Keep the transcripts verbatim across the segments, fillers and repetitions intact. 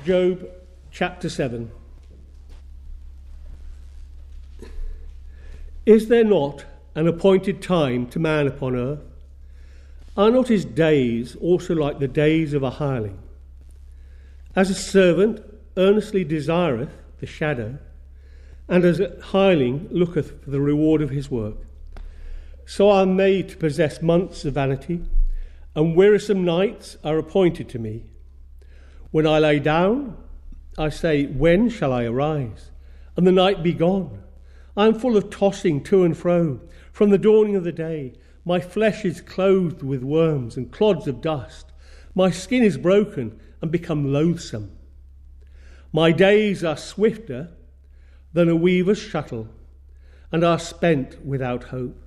Job chapter seven. Is there not an appointed time to man upon earth? Are not his days also like the days of a hireling? As a servant earnestly desireth the shadow, and as a hireling looketh for the reward of his work, so I am made to possess months of vanity, and wearisome nights are appointed to me. When I lay down, I say, when shall I arise? And the night be gone. I am full of tossing to and fro from the dawning of the day. My flesh is clothed with worms and clods of dust. My skin is broken and become loathsome. My days are swifter than a weaver's shuttle, and are spent without hope.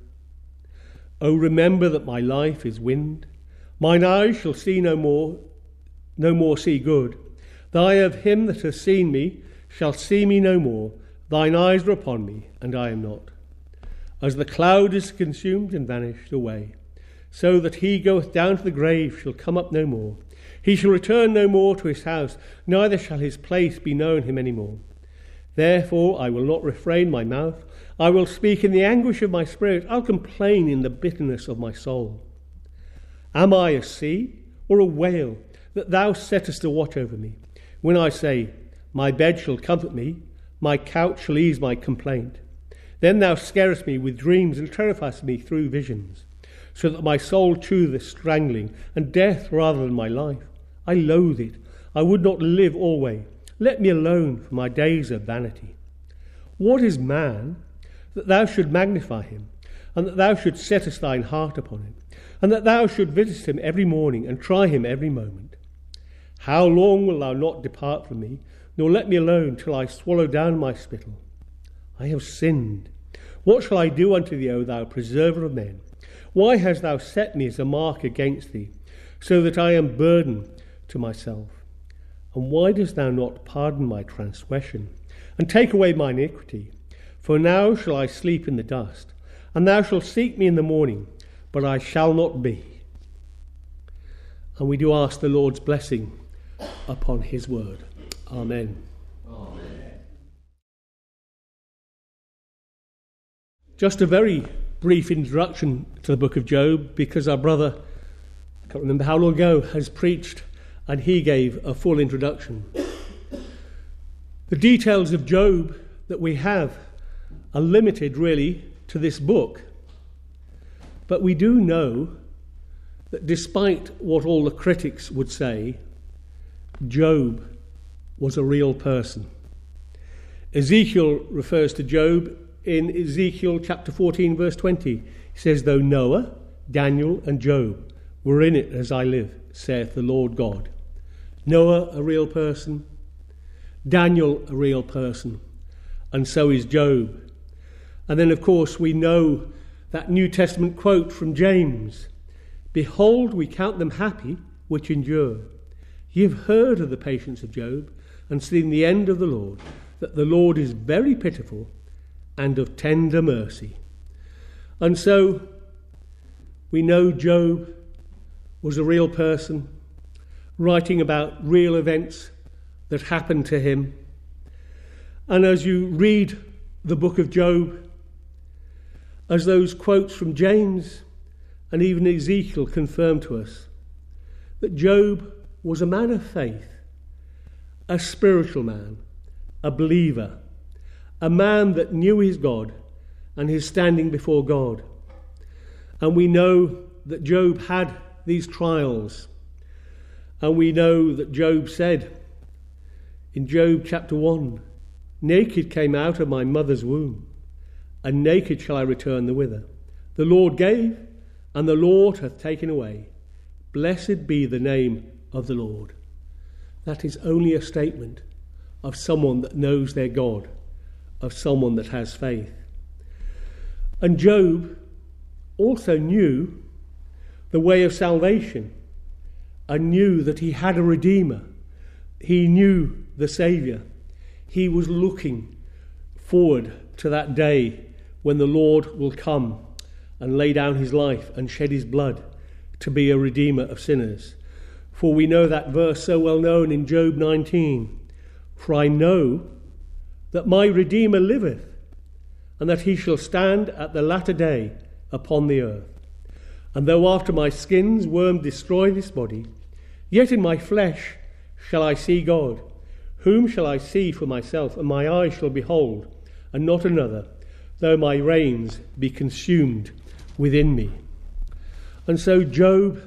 O remember that my life is wind. Mine eyes shall see no more, no more see good. The eye of him that hath seen me shall see me no more. Thine eyes are upon me, and I am not. As the cloud is consumed and vanished away, so that he goeth down to the grave shall come up no more. He shall return no more to his house, neither shall his place be known him any more. Therefore I will not refrain my mouth. I will speak in the anguish of my spirit. I'll complain in the bitterness of my soul. Am I a sea or a whale that thou settest a watch over me? When I say, my bed shall comfort me, my couch shall ease my complaint. Then thou scarest me with dreams and terrifiest me through visions, so that my soul chooseth strangling and death rather than my life. I loathe it. I would not live alway. Let me alone, for my days are vanity. What is man, that thou should magnify him, and that thou should settest thine heart upon him, and that thou should visit him every morning, and try him every moment? How long wilt thou not depart from me, nor let me alone till I swallow down my spittle? I have sinned. What shall I do unto thee, O thou preserver of men? Why hast thou set me as a mark against thee, so that I am burdened to myself? And why dost thou not pardon my transgression, and take away my iniquity? For now shall I sleep in the dust, and thou shalt seek me in the morning, but I shall not be. And we do ask the Lord's blessing upon his word. Amen. Amen. Just a very brief introduction to the book of Job, because our brother, I can't remember how long ago, has preached and he gave a full introduction. The details of Job that we have are limited really to this book. But we do know that despite what all the critics would say, Job was a real person. Ezekiel refers to Job in Ezekiel chapter fourteen, verse twenty. He says, though Noah, Daniel, and Job were in it as I live, saith the Lord God. Noah, a real person. Daniel, a real person. And so is Job. And then, of course, we know that New Testament quote from James. Behold, we count them happy which endure. Ye have heard of the patience of Job, and seen the end of the Lord, that the Lord is very pitiful and of tender mercy. And so we know Job was a real person, writing about real events that happened to him. And as you read the book of Job, as those quotes from James and even Ezekiel confirm to us, that Job was a man of faith, a spiritual man, a believer, a man that knew his God and his standing before God. And we know that Job had these trials. And we know that Job said in Job chapter one, naked came out of my mother's womb, and naked shall I return thither. The Lord gave, and the Lord hath taken away. Blessed be the name of the Lord. That is only a statement of someone that knows their God, of someone that has faith. And Job also knew the way of salvation, and knew that he had a Redeemer. He knew the Saviour. He was looking forward to that day when the Lord will come and lay down his life and shed his blood to be a Redeemer of sinners. For we know that verse so well known in Job nineteen. For I know that my Redeemer liveth, and that he shall stand at the latter day upon the earth. And though after my skins worm destroy this body, yet in my flesh shall I see God. Whom shall I see for myself, and my eyes shall behold, and not another, though my reins be consumed within me. And so Job,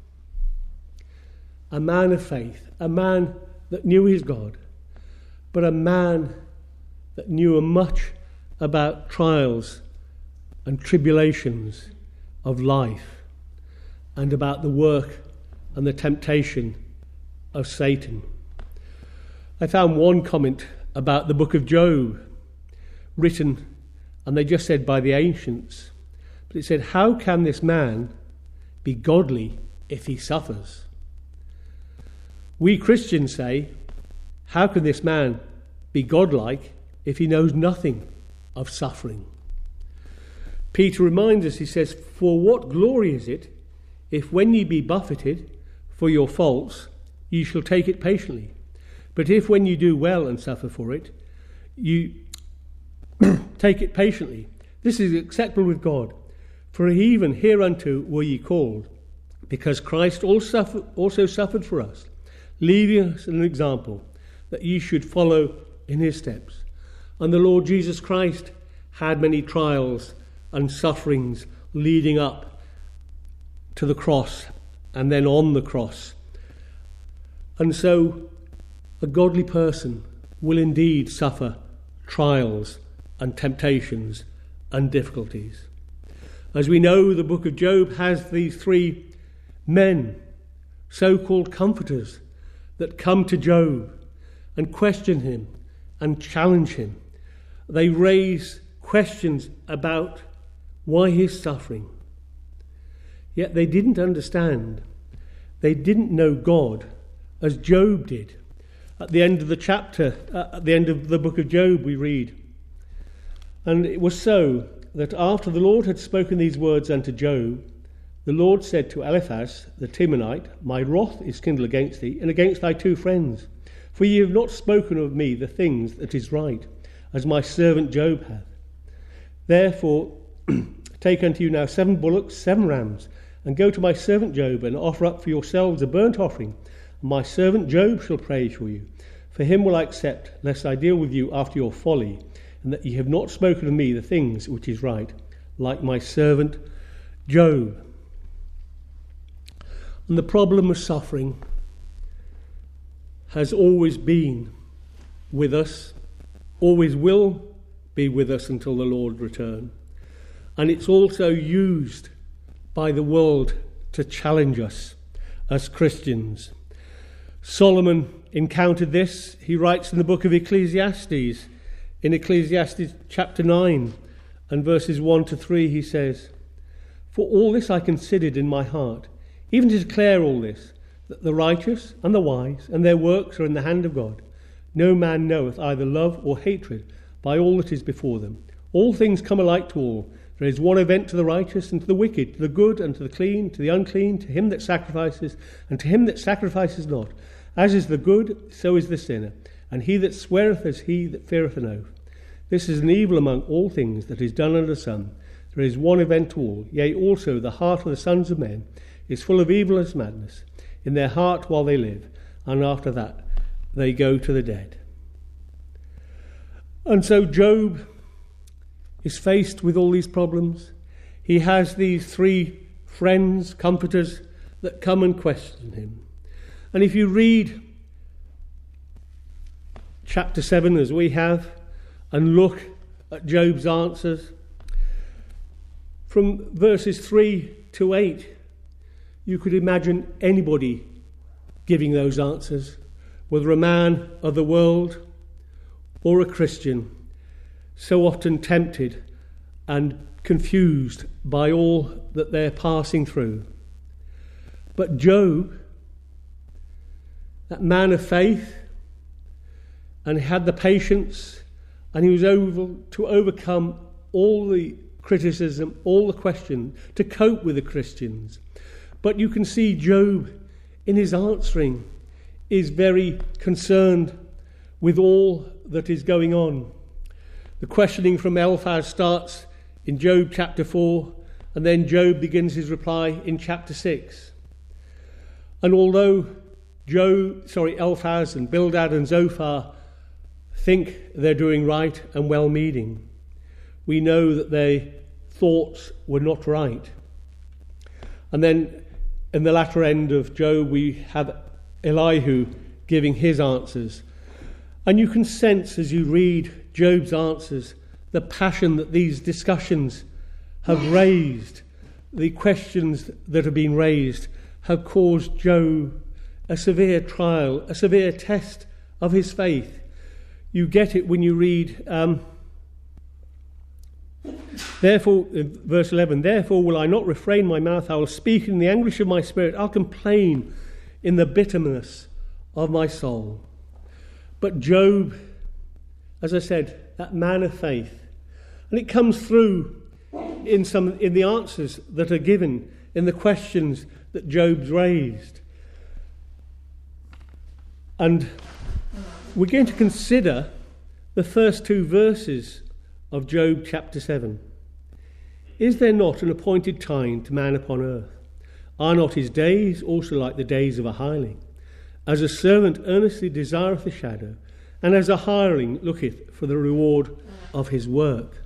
a man of faith, a man that knew his God, but a man that knew much about trials and tribulations of life, and about the work and the temptation of Satan. I found one comment about the book of Job written, and they just said by the ancients, but it said, how can this man be godly if he suffers? We Christians say, how can this man be godlike if he knows nothing of suffering? Peter reminds us, he says, for what glory is it if when ye be buffeted for your faults, ye shall take it patiently? But if when you do well and suffer for it, you take it patiently, this is acceptable with God. For even hereunto were ye called, because Christ also suffered for us, leaving us an example, that ye should follow in his steps. And the Lord Jesus Christ had many trials and sufferings leading up to the cross and then on the cross. And so a godly person will indeed suffer trials and temptations and difficulties. As we know, the book of Job has these three men, so-called comforters, that come to Job and question him and challenge him. They raise questions about why he's suffering. Yet they didn't understand. They didn't know God as Job did. At the end of the chapter, uh, at the end of the book of Job, we read, and it was so that after the Lord had spoken these words unto Job, the Lord said to Eliphaz the Temanite, my wrath is kindled against thee, and against thy two friends. For ye have not spoken of me the things that is right, as my servant Job hath. Therefore take unto you now seven bullocks, seven rams, and go to my servant Job, and offer up for yourselves a burnt offering. And my servant Job shall pray for you. For him will I accept, lest I deal with you after your folly, and that ye have not spoken of me the things which is right, like my servant Job. And the problem of suffering has always been with us, always will be with us until the Lord return. And it's also used by the world to challenge us as Christians. Solomon encountered this. He writes in the book of Ecclesiastes, in Ecclesiastes chapter nine and verses one to three, he says, for all this I considered in my heart, even to declare all this, that the righteous and the wise and their works are in the hand of God. No man knoweth either love or hatred by all that is before them. All things come alike to all. There is one event to the righteous and to the wicked, to the good and to the clean, to the unclean, to him that sacrifices and to him that sacrifices not. As is the good, so is the sinner, and he that sweareth as he that feareth an oath. This is an evil among all things that is done under the sun. There is one event to all, yea, also the heart of the sons of men is full of evil as madness, in their heart while they live, and after that they go to the dead. And so Job is faced with all these problems. He has these three friends, comforters, that come and question him. And if you read chapter seven, as we have, and look at Job's answers, from verses three to eight, you could imagine anybody giving those answers, whether a man of the world or a Christian, so often tempted and confused by all that they're passing through. But Job, that man of faith, and had the patience, and he was able to overcome all the criticism, all the questions, to cope with the Christians. But you can see Job in his answering, is very concerned with all that is going on. The questioning from Eliphaz starts in Job chapter four, and then Job begins his reply in chapter six. And although Job, sorry, Eliphaz and Bildad and Zophar think they're doing right and well-meaning, we know that their thoughts were not right. And then in the latter end of Job, we have Elihu giving his answers. And you can sense as you read Job's answers the passion that these discussions have raised. The questions that have been raised have caused Job a severe trial, a severe test of his faith. You get it when you read, um, therefore, verse eleven, therefore will I not refrain my mouth, I will speak in the anguish of my spirit, I'll complain in the bitterness of my soul. But Job, as I said, that man of faith, and it comes through in some in the answers that are given, in the questions that Job's raised. And we're going to consider the first two verses of Job chapter seven. Is there not an appointed time to man upon earth? Are not his days also like the days of a hireling? As a servant earnestly desireth the shadow, and as a hireling looketh for the reward of his work.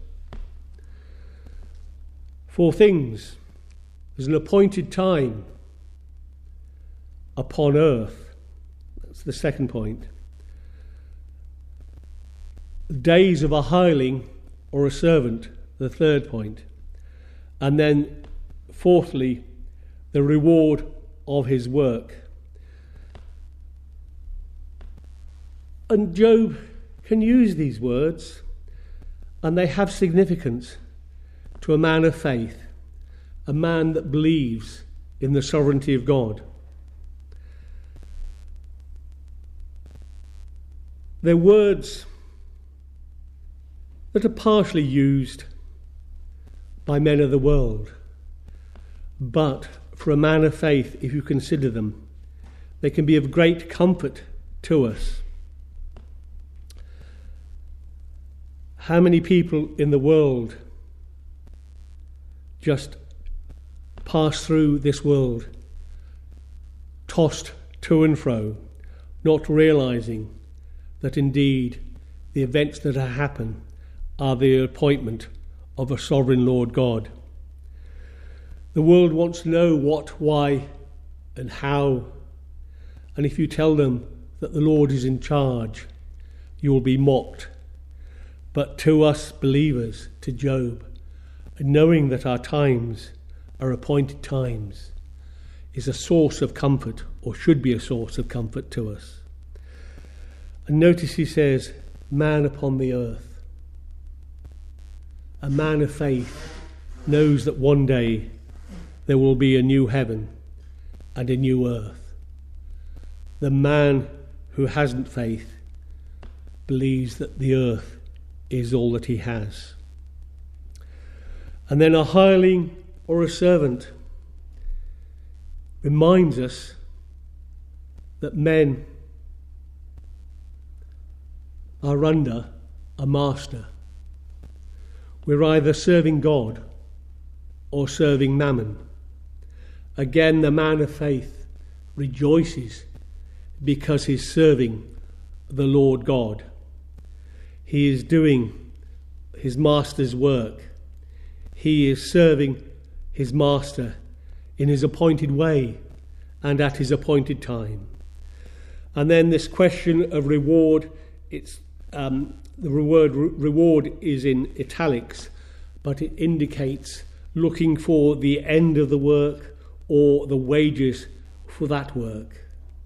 Four things. There's an appointed time upon earth. That's the second point. Days of a hireling or a servant, the third point. And then, fourthly, the reward of his work. And Job can use these words, and they have significance to a man of faith, a man that believes in the sovereignty of God. They're words that are partially used by men of the world, but for a man of faith, if you consider them, they can be of great comfort to us. How many people in the world just pass through this world, tossed to and fro, not realising that indeed the events that happen are the appointment of a sovereign Lord God. The world wants to know what, why, and how. And if you tell them that the Lord is in charge, you will be mocked. But to us believers, to Job, knowing that our times are appointed times, is a source of comfort, or should be a source of comfort to us. And notice he says, man upon the earth. A man of faith knows that one day there will be a new heaven and a new earth. The man who hasn't faith believes that the earth is all that he has. And then a hireling or a servant reminds us that men are under a master. We're either serving God or serving mammon. Again, the man of faith rejoices because he's serving the Lord God. He is doing his master's work. He is serving his master in his appointed way and at his appointed time. And then this question of reward, it's um, the word reward is in italics, but it indicates looking for the end of the work or the wages for that work.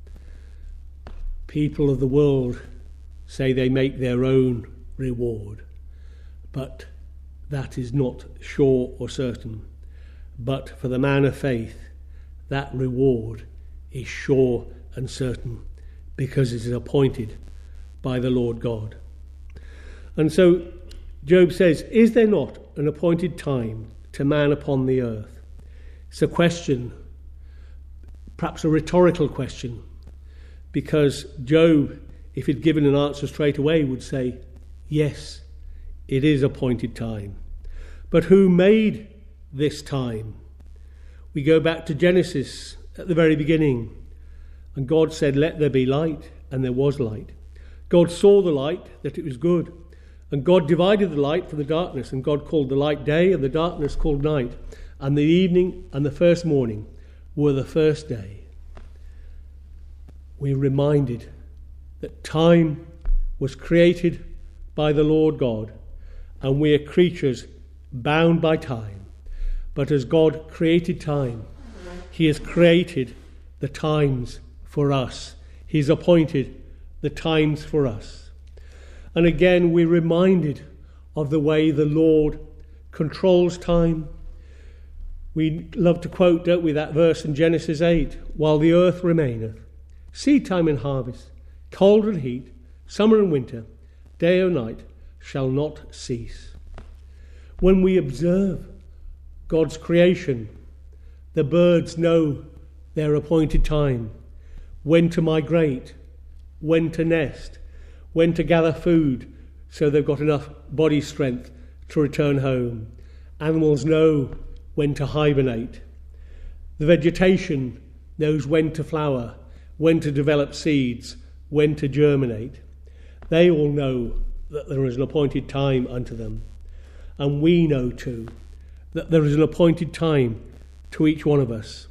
People of the world say they make their own reward, but that is not sure or certain. But for the man of faith, that reward is sure and certain because it is appointed by the Lord God. And so Job says, is there not an appointed time to man upon the earth? It's a question perhaps a rhetorical question, because Job, if he'd given an answer straight away, would say, yes, it is appointed time. But who made this time? We go back to Genesis at the very beginning, and God said, let there be light, and there was light. God saw the light, that it was good, and God divided the light from the darkness, and God called the light day, and the darkness called night, and the evening and the first morning were the first day. We're reminded that time was created by the Lord God, and we are creatures bound by time. But as God created time, he has created the times for us. He's appointed the times for us. And again, we're reminded of the way the Lord controls time. We love to quote, don't we, that verse in Genesis eight, while the earth remaineth, seed time and harvest, cold and heat, summer and winter, day or night, shall not cease. When we observe God's creation, the birds know their appointed time, when to migrate, when to nest, when to gather food so they've got enough body strength to return home. Animals know when to hibernate. The vegetation knows when to flower, when to develop seeds, when to germinate. They all know that there is an appointed time unto them. And we know too that there is an appointed time to each one of us.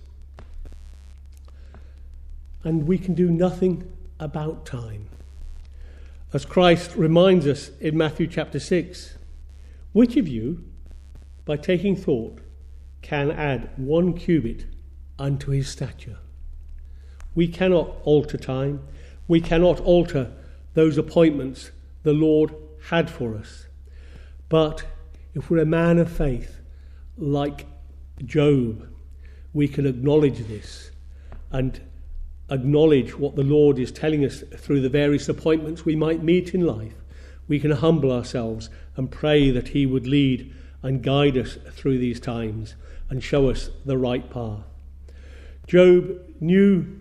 And we can do nothing about time. As Christ reminds us in Matthew chapter six, which of you, by taking thought, can add one cubit unto his stature? We cannot alter time. We cannot alter those appointments the Lord had for us. But if we're a man of faith, like Job, we can acknowledge this and acknowledge what the Lord is telling us through the various appointments we might meet in life. We can humble ourselves and pray that he would lead and guide us through these times and show us the right path. Job knew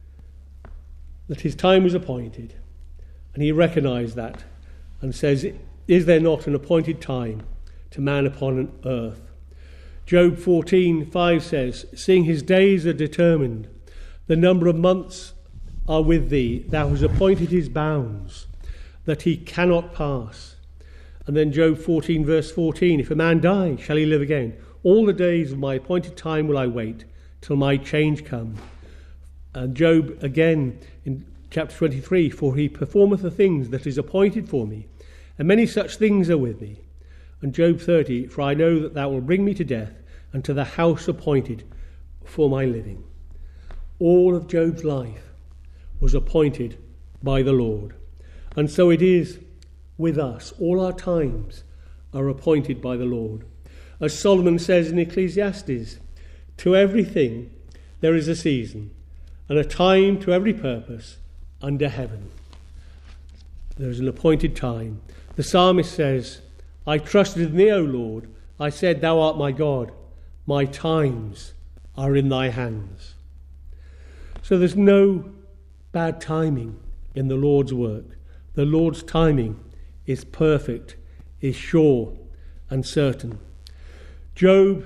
that his time was appointed, and he recognised that and says, is there not an appointed time to man upon earth? Job fourteen five says, seeing his days are determined, the number of months are with thee, thou hast appointed his bounds, that he cannot pass. And then Job fourteen verse fourteen, if a man die, shall he live again? All the days of my appointed time will I wait, till my change come. And Job again in chapter twenty-three, for he performeth the things that is appointed for me, and many such things are with me. And Job thirty, for I know that thou wilt bring me to death, and to the house appointed for my living. All of Job's life was appointed by the Lord. And so it is with us. All our times are appointed by the Lord. As Solomon says in Ecclesiastes, to everything there is a season, and a time to every purpose under heaven. There is an appointed time. The psalmist says, I trusted in thee, O Lord. I said, thou art my God. My times are in thy hands. So there's no bad timing in the Lord's work. The Lord's timing is perfect, is sure and certain. Job,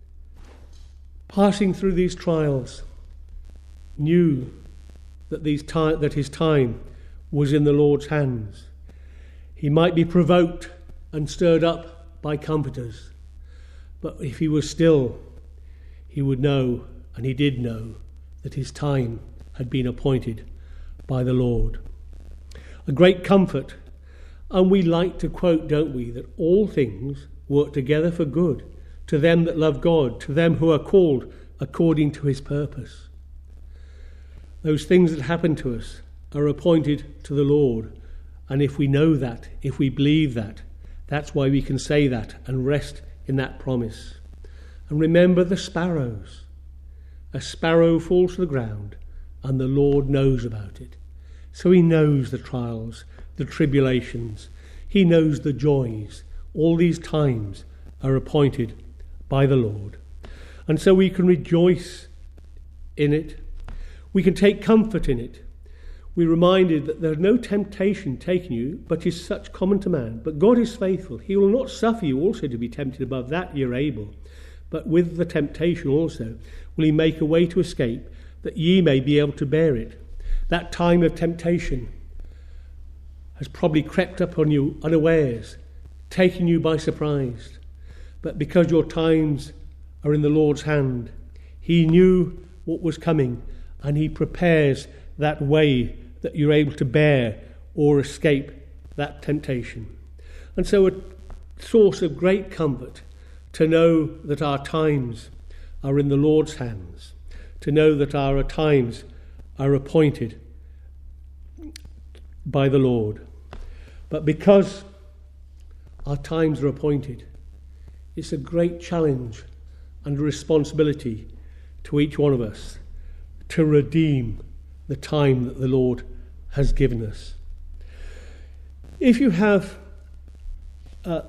passing through these trials, knew that, these ti- that his time was in the Lord's hands. He might be provoked and stirred up by comforters, but if he was still, he would know, and he did know, that his time had been appointed by the Lord. A great comfort, and we like to quote, don't we, that all things work together for good to them that love God, to them who are called according to his purpose. Those things that happen to us are appointed to the Lord, and if we know that, if we believe that, that's why we can say that and rest in that promise. And remember the sparrows. A sparrow falls to the ground, and the Lord knows about it. So he knows the trials, the tribulations. He knows the joys. All these times are appointed by the Lord. And so we can rejoice in it We can take comfort in it. We're reminded that there is no temptation taken you, but is such common to man. But God is faithful. He will not suffer you also to be tempted above that ye are able. But with the temptation also will he make a way to escape, that ye may be able to bear it. That time of temptation has probably crept up on you unawares, taking you by surprise. But because your times are in the Lord's hand, he knew what was coming, and he prepares that way that you're able to bear or escape that temptation. And so a source of great comfort to know that our times are in the Lord's hands, to know that our times are appointed by the Lord. But because our times are appointed, it's a great challenge and a responsibility to each one of us to redeem the time that the Lord has given us. If you have a,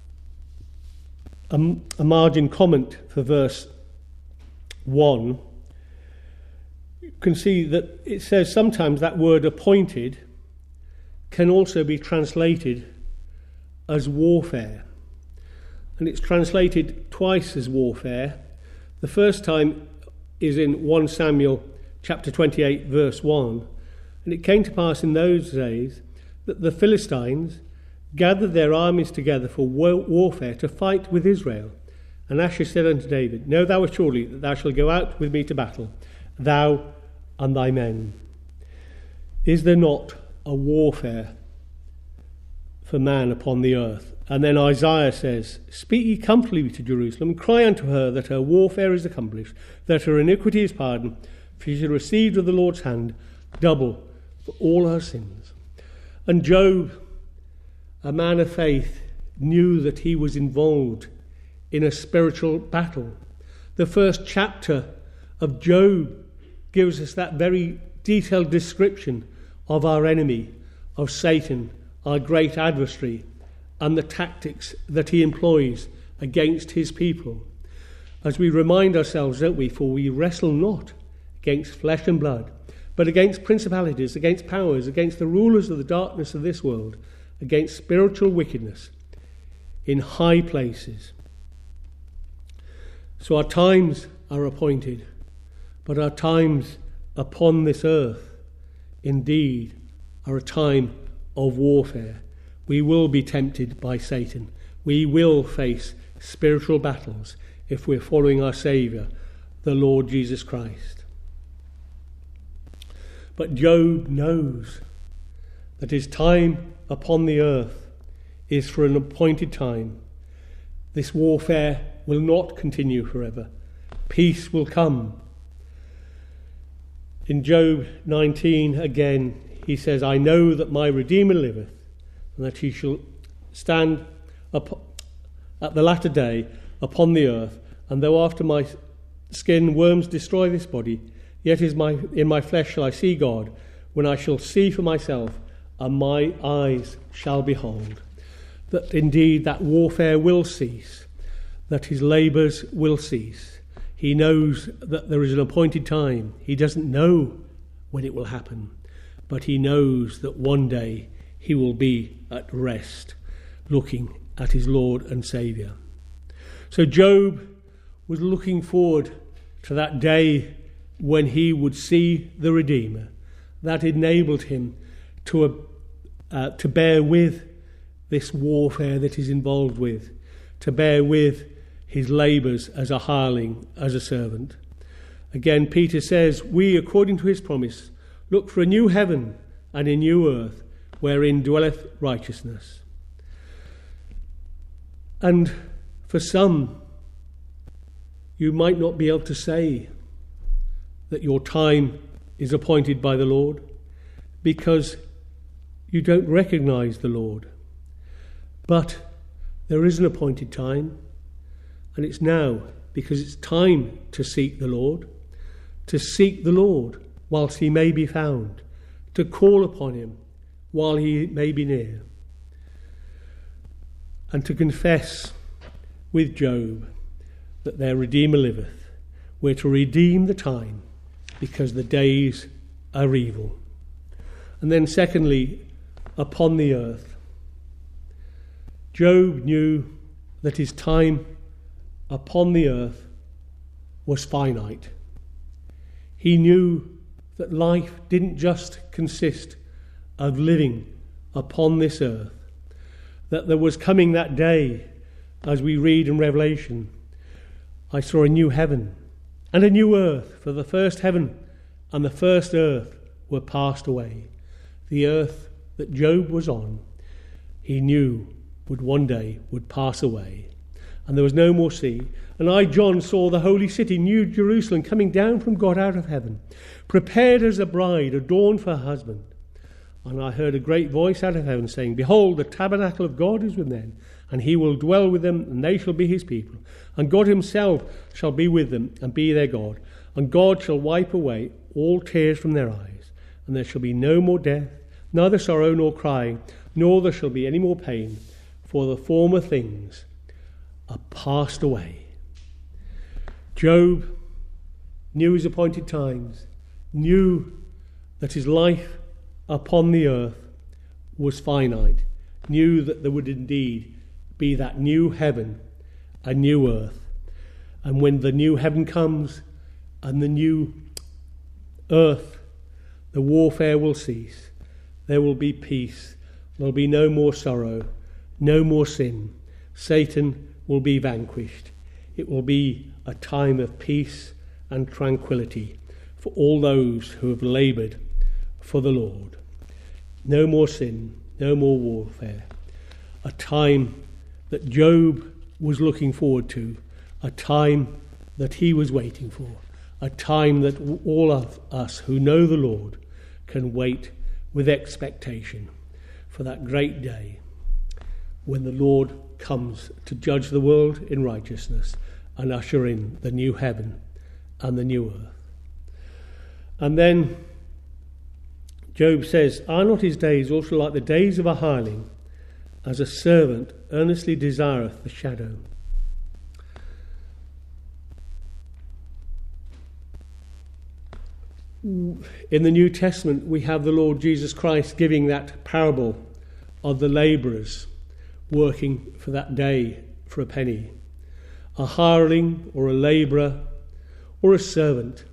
a, a margin comment for verse one, you can see that it says sometimes that word appointed can also be translated as warfare. And it's translated twice as warfare. The first time is in First Samuel chapter twenty-eight, verse one. And it came to pass in those days that the Philistines gathered their armies together for warfare to fight with Israel. And Achish said unto David, Know thou surely that thou shalt go out with me to battle, thou and thy men. Is there not a warfare for man upon the earth? And then Isaiah says, Speak ye comfortably to Jerusalem, and cry unto her that her warfare is accomplished, that her iniquity is pardoned, for she received of the Lord's hand double for all her sins. And Job, a man of faith, knew that he was involved in a spiritual battle. The first chapter of Job gives us that very detailed description of our enemy, of Satan, our great adversary, and the tactics that he employs against his people. As we remind ourselves, don't we, for we wrestle not against flesh and blood, but against principalities, against powers, against the rulers of the darkness of this world, against spiritual wickedness in high places. So our times are appointed, but our times upon this earth indeed are a time of warfare. We will be tempted by Satan. We will face spiritual battles if we're following our Saviour, the Lord Jesus Christ. But Job knows that his time upon the earth is for an appointed time. This warfare will not continue forever. Peace will come. In Job nineteen, again, he says, I know that my Redeemer liveth, and that he shall stand up at the latter day upon the earth, and though after my skin worms destroy this body, yet is my in my flesh shall I see God, when I shall see for myself, and my eyes shall behold. That indeed that warfare will cease, that his labours will cease. He knows that there is an appointed time. He doesn't know when it will happen, but he knows that one day he will be at rest, looking at his Lord and Saviour. So Job was looking forward to that day when he would see the Redeemer. That enabled him to, uh, to bear with this warfare that he's involved with, to bear with his labours as a hireling, as a servant. Again, Peter says, we, according to his promise, look for a new heaven and a new earth, wherein dwelleth righteousness. And for some, you might not be able to say that your time is appointed by the Lord, because you don't recognise the Lord. But there is an appointed time, and it's now, because it's time to seek the Lord, to seek the Lord whilst he may be found, to call upon him while he may be near, and to confess with Job that their Redeemer liveth. We're to redeem the time because the days are evil. And then secondly, upon the earth. Job knew that his time upon the earth was finite. He knew that life didn't just consist of living upon this earth, that there was coming that day, as we read in Revelation, I saw a new heaven and a new earth, for the first heaven and the first earth were passed away. The earth that Job was on, he knew would one day would pass away, and there was no more sea. And I, John, saw the holy city, New Jerusalem, coming down from God out of heaven, prepared as a bride adorned for her husband. And I heard a great voice out of heaven saying, Behold, the tabernacle of God is with men, and he will dwell with them, and they shall be his people. And God himself shall be with them, and be their God. And God shall wipe away all tears from their eyes, and there shall be no more death, neither sorrow nor crying, nor there shall be any more pain, for the former things are passed away. Job knew his appointed times, knew that his life upon the earth was finite, knew that there would indeed be that new heaven, a new earth. And when the new heaven comes and the new earth, the warfare will cease. There will be peace. There will be no more sorrow, no more sin. Satan will be vanquished. It will be a time of peace and tranquility for all those who have laboured for the Lord. No more sin, no more warfare. A time that Job was looking forward to, a time that he was waiting for, a time that all of us who know the Lord can wait with expectation for that great day when the Lord comes to judge the world in righteousness and usher in the new heaven and the new earth. And then Job says, Are not his days also like the days of a hireling, as a servant earnestly desireth the shadow? In the New Testament, we have the Lord Jesus Christ giving that parable of the labourers working for that day for a penny. A hireling or a labourer or a servant.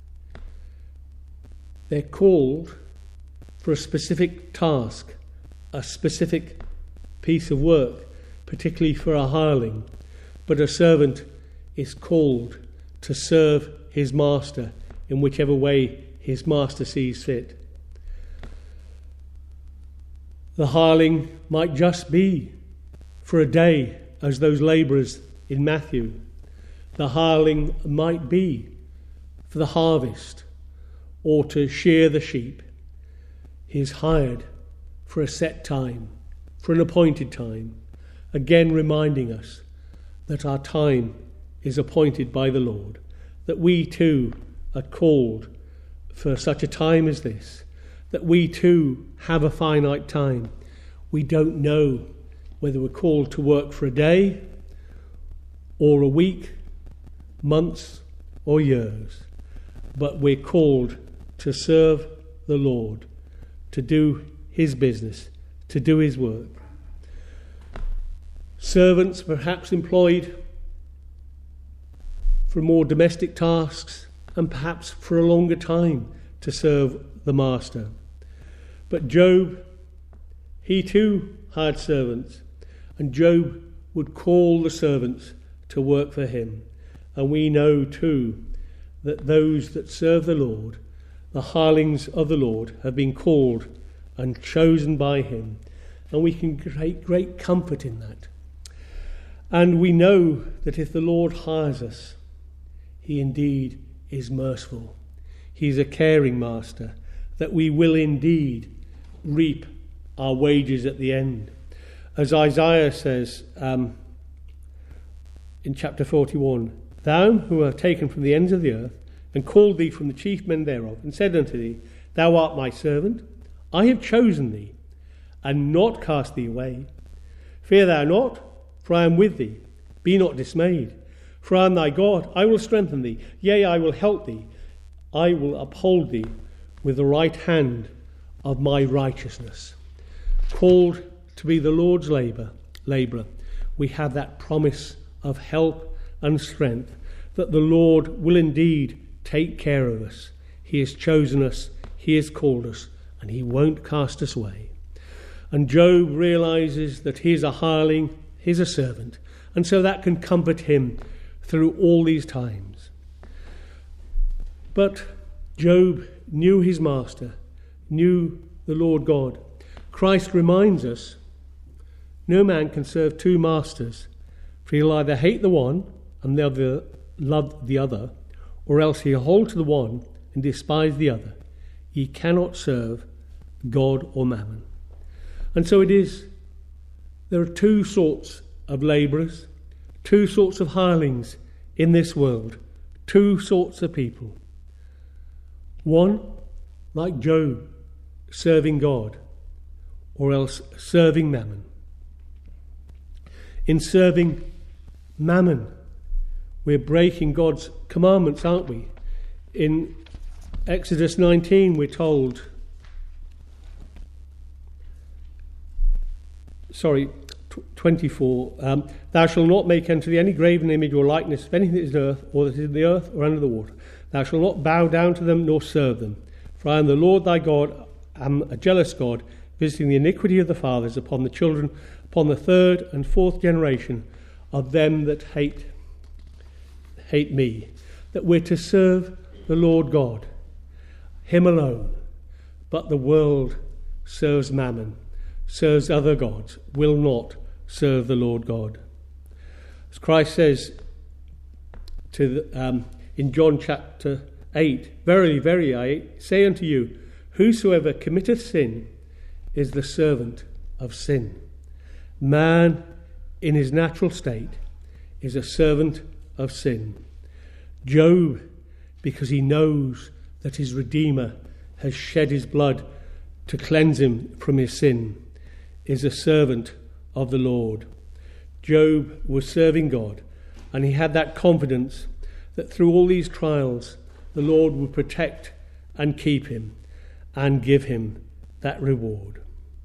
They're called for a specific task, a specific piece of work, particularly for a hireling. But a servant is called to serve his master in whichever way his master sees fit. The hireling might just be for a day, as those labourers in Matthew. The hireling might be for the harvest or to shear the sheep. He is hired for a set time, for an appointed time, again reminding us that our time is appointed by the Lord, that we too are called for such a time as this, that we too have a finite time. We don't know whether we're called to work for a day or a week, months or years, but we're called to serve the Lord, to do his business, to do his work. Servants perhaps employed for more domestic tasks and perhaps for a longer time to serve the master. But Job, he too had servants, and Job would call the servants to work for him. And we know too that those that serve the Lord, the hirelings of the Lord, have been called and chosen by him. And we can take great comfort in that. And we know that if the Lord hires us, he indeed is merciful. He's a caring master, that we will indeed reap our wages at the end. As Isaiah says um, in chapter forty-one, Thou who art taken from the ends of the earth, and called thee from the chief men thereof, and said unto thee, Thou art my servant, I have chosen thee, and not cast thee away. Fear thou not, for I am with thee. Be not dismayed, for I am thy God. I will strengthen thee, yea, I will help thee. I will uphold thee with the right hand of my righteousness. Called to be the Lord's labour, labourer, we have that promise of help and strength, that the Lord will indeed take care of us. He has chosen us, he has called us, and he won't cast us away. And Job realises that he is a hireling, he is a servant, and so that can comfort him through all these times. But Job knew his master, knew the Lord God. Christ reminds us, no man can serve two masters, for he'll either hate the one and the other, love the other, or else he'll hold to the one and despise the other. Ye cannot serve God or mammon. And so it is, there are two sorts of labourers, two sorts of hirelings in this world, two sorts of people. One, like Job, serving God, or else serving mammon. In serving mammon, we're breaking God's commandments, aren't we? In Exodus nineteen, we're told, sorry, twenty-four, um, thou shalt not make unto thee any graven image or likeness of anything that is in the earth, or that is in the earth, or under the water. Thou shalt not bow down to them, nor serve them. For I am the Lord thy God, am a jealous God, visiting the iniquity of the fathers upon the children, upon the third and fourth generation of them that hate hate me. That we're to serve the Lord God, him alone. But the world serves mammon, serves other gods, will not serve the Lord God. As Christ says to the, um, in John chapter eight, Verily, verily, I say unto you, whosoever committeth sin is the servant of sin. Man, in his natural state, is a servant of sin. Job, because he knows that his Redeemer has shed his blood to cleanse him from his sin, is a servant of the Lord. Job was serving God, and he had that confidence that through all these trials, the Lord would protect and keep him and give him that reward.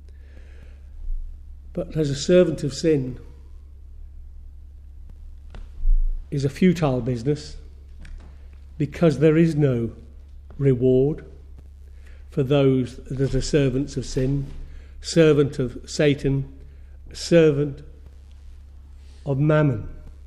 But as a servant of sin is a futile business, because there is no reward for those that are servants of sin, servant of Satan, servant of mammon.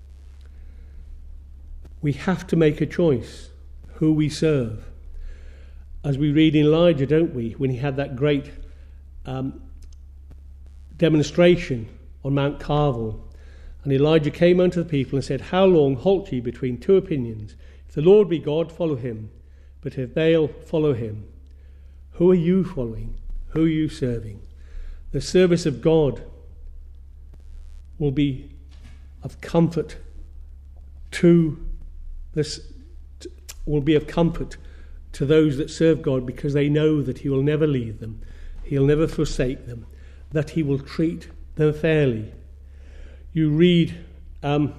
We have to make a choice who we serve. As we read in Elijah, don't we, when he had that great um, demonstration on Mount Carmel, and Elijah came unto the people and said, How long halt ye between two opinions? If the Lord be God, follow him. But if Baal, follow him. Who are you following? Who are you serving? The service of God will be of comfort to this, will be of comfort to those that serve God, because they know that he will never leave them, he'll never forsake them, that he will treat them fairly. You read um,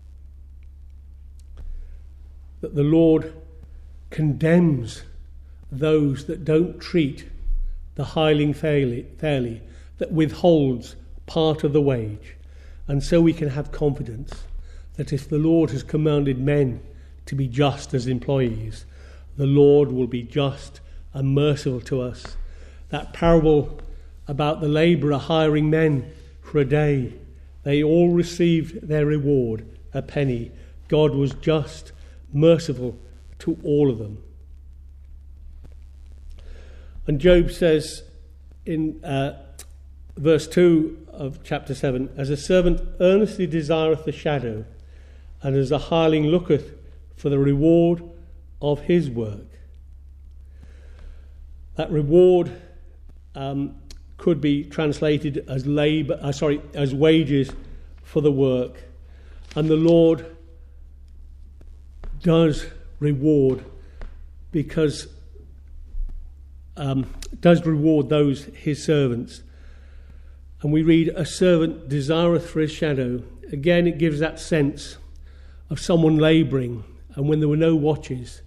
that the Lord condemns those that don't treat the hireling fairly, fairly, that withholds part of the wage. And so we can have confidence that if the Lord has commanded men to be just as employees, the Lord will be just and merciful to us. That parable about the labourer hiring men for a day, they all received their reward, a penny. God was just, merciful to all of them. And Job says in uh, verse two of chapter seven, As a servant earnestly desireth the shadow, and as a hireling looketh for the reward of his work. That reward um, could be translated as labour, uh, sorry, as wages for the work. And the Lord does reward because um, does reward those his servants. And we read, a servant desireth for his shadow. Again, it gives that sense of someone labouring, and when there were no watches,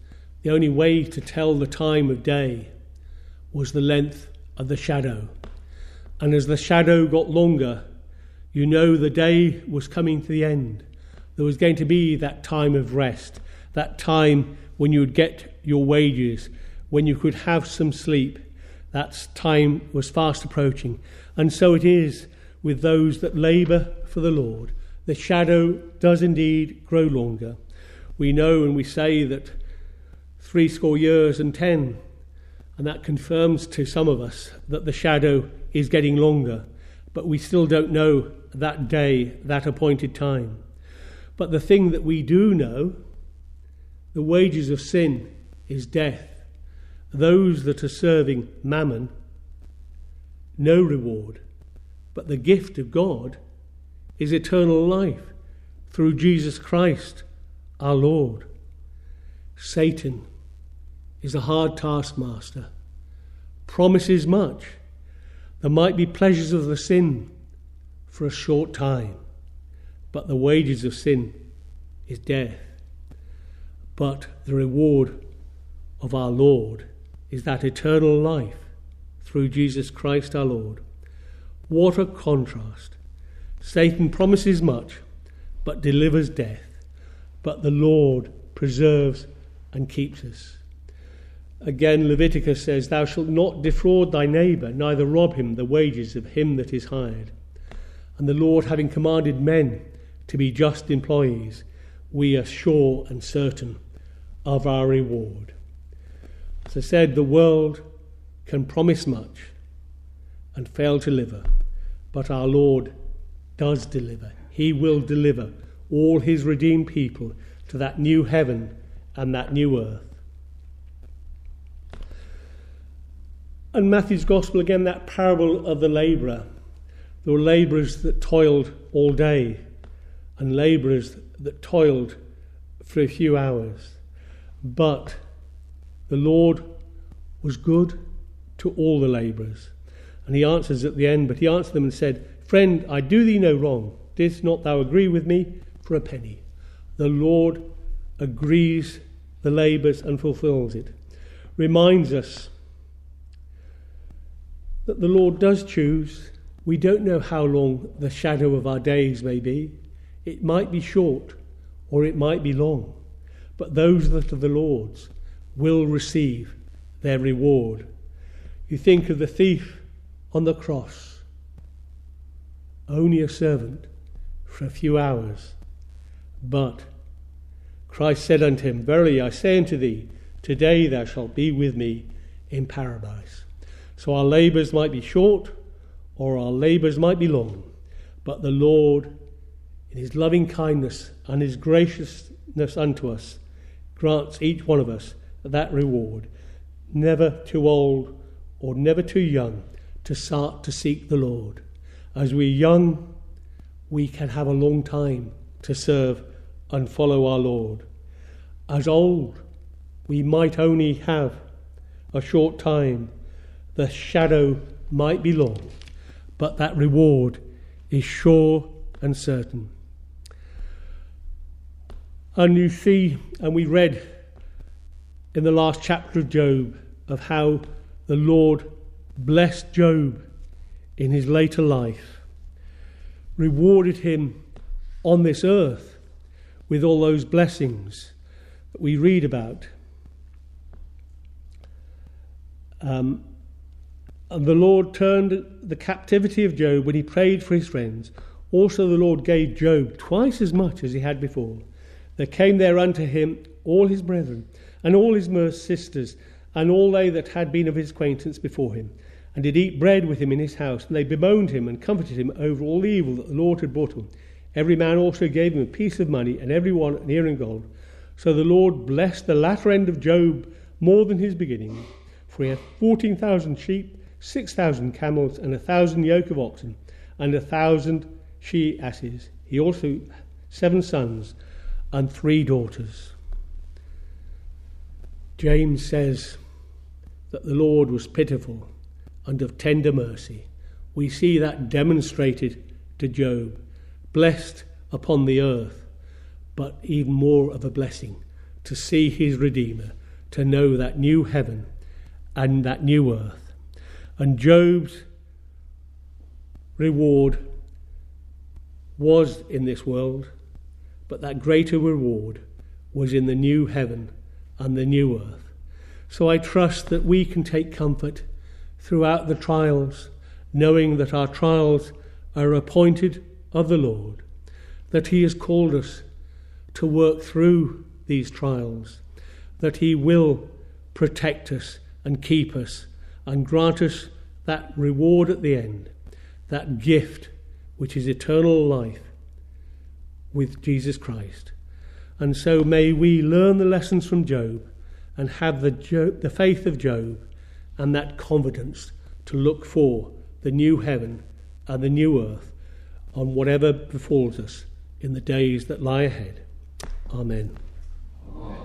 the only way to tell the time of day was the length of the shadow. And as the shadow got longer, you know the day was coming to the end. There was going to be that time of rest, that time when you would get your wages, when you could have some sleep. That time was fast approaching. And so it is with those that labour for the Lord. The shadow does indeed grow longer. We know and we say that three score years and ten, and that confirms to some of us that the shadow is getting longer, but we still don't know that day, that appointed time. But the thing that we do know, the wages of sin is death. Those that are serving mammon, no reward, but the gift of God is eternal life through Jesus Christ our Lord. Satan is a hard taskmaster, promises much. There might be pleasures of the sin for a short time, but the wages of sin is death. But the reward of our Lord is that eternal life through Jesus Christ our Lord. What a contrast. Satan promises much, but delivers death. But the Lord preserves and keeps us. Again, Leviticus says, "Thou shalt not defraud thy neighbour, neither rob him the wages of him that is hired." And the Lord, having commanded men to be just employees, we are sure and certain of our reward. As I said, the world can promise much and fail to deliver, but our Lord does deliver. He will deliver all his redeemed people to that new heaven and that new earth. And Matthew's Gospel, again, that parable of the labourer. There were labourers that toiled all day and labourers that toiled for a few hours. But the Lord was good to all the labourers. And he answers at the end, but he answered them and said, "Friend, I do thee no wrong. Didst not thou agree with me for a penny?" The Lord agrees the labours and fulfills it. Reminds us that the Lord does choose. We don't know how long the shadow of our days may be. It might be short or it might be long. But those that are the Lord's will receive their reward. You think of the thief on the cross, only a servant for a few hours. But Christ said unto him, "Verily I say unto thee, today thou shalt be with me in paradise." So our labours might be short or our labours might be long, but the Lord, in his loving kindness and his graciousness unto us, grants each one of us that reward. Never too old or never too young to start to seek the Lord. As we're young, we can have a long time to serve and follow our Lord. As old, we might only have a short time. The shadow might be long, but that reward is sure and certain. And you see, and we read in the last chapter of Job of how the Lord blessed Job in his later life, rewarded him on this earth with all those blessings that we read about. Um, and the Lord turned the captivity of Job when he prayed for his friends. Also the Lord gave Job twice as much as he had before. There came there unto him all his brethren, and all his sisters, and all they that had been of his acquaintance before him, and did eat bread with him in his house. And they bemoaned him and comforted him over all the evil that the Lord had brought him. Every man also gave him a piece of money, and every one an ear in gold. So the Lord blessed the latter end of Job more than his beginning. For he had fourteen thousand sheep, six thousand camels, and a thousand yoke of oxen, and a thousand she asses. He also seven sons and three daughters. James says that the Lord was pitiful and of tender mercy. We see that demonstrated to Job, blessed upon the earth, but even more of a blessing to see his Redeemer, to know that new heaven and that new earth. And Job's reward was in this world, but that greater reward was in the new heaven and the new earth. So I trust that we can take comfort throughout the trials, knowing that our trials are appointed of the Lord, that he has called us to work through these trials, that he will protect us and keep us and grant us that reward at the end, that gift which is eternal life with Jesus Christ. And so may we learn the lessons from Job and have the, Job, the faith of Job and that confidence to look for the new heaven and the new earth on whatever befalls us in the days that lie ahead. Amen. Amen.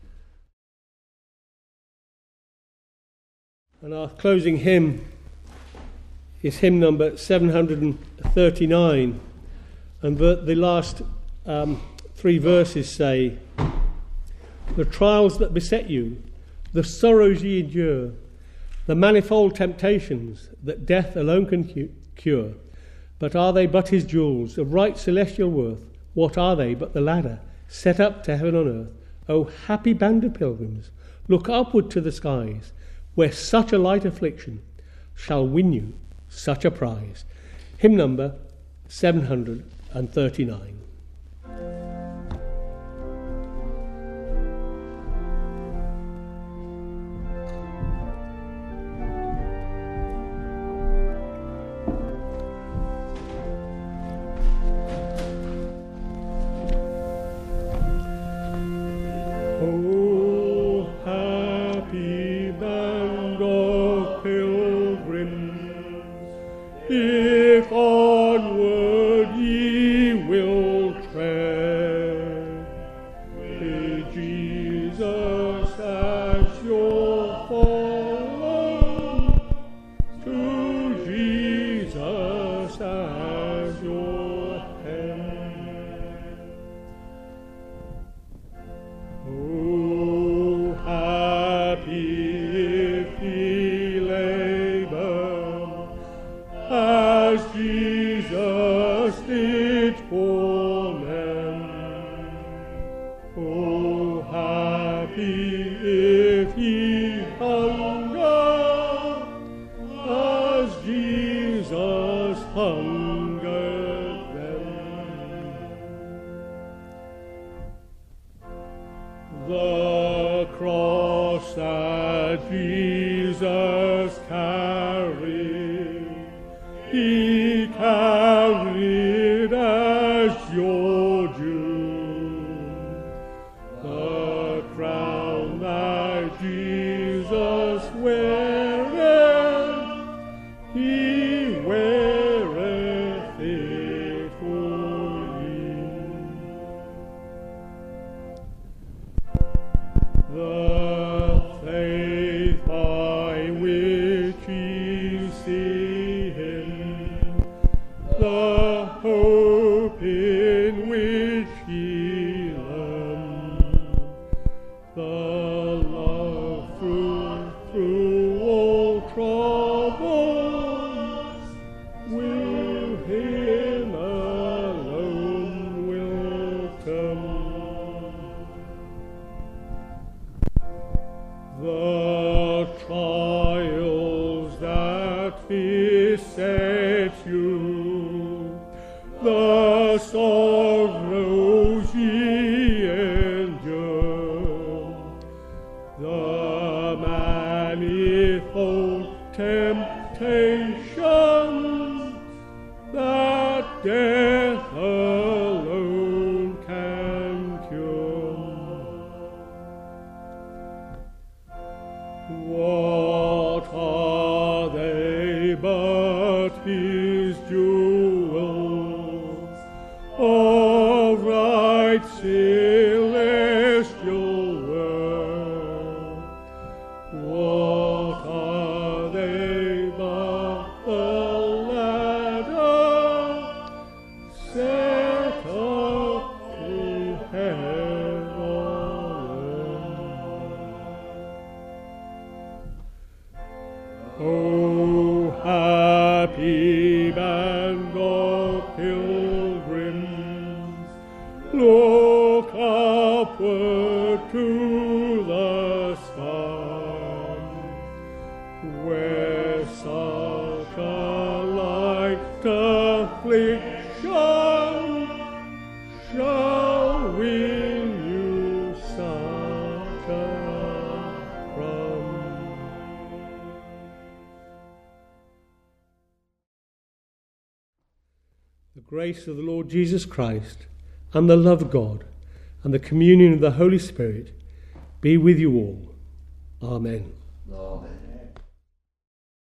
And our closing hymn is hymn number seven hundred thirty-nine, and the last um, three verses say, "The trials that beset you, the sorrows ye endure, the manifold temptations that death alone can cure, but are they but his jewels of right celestial worth? What are they but the ladder set up to heaven on earth? O happy band of pilgrims, look upward to the skies, where such a light affliction shall win you such a prize." Hymn number seven hundred thirty-nine. pilgrims, look upward to the sun, where such a light affliction shall win you succor from. The grace of the Lord Jesus Christ, and the love of God, and the communion of the Holy Spirit be with you all. Amen. Amen.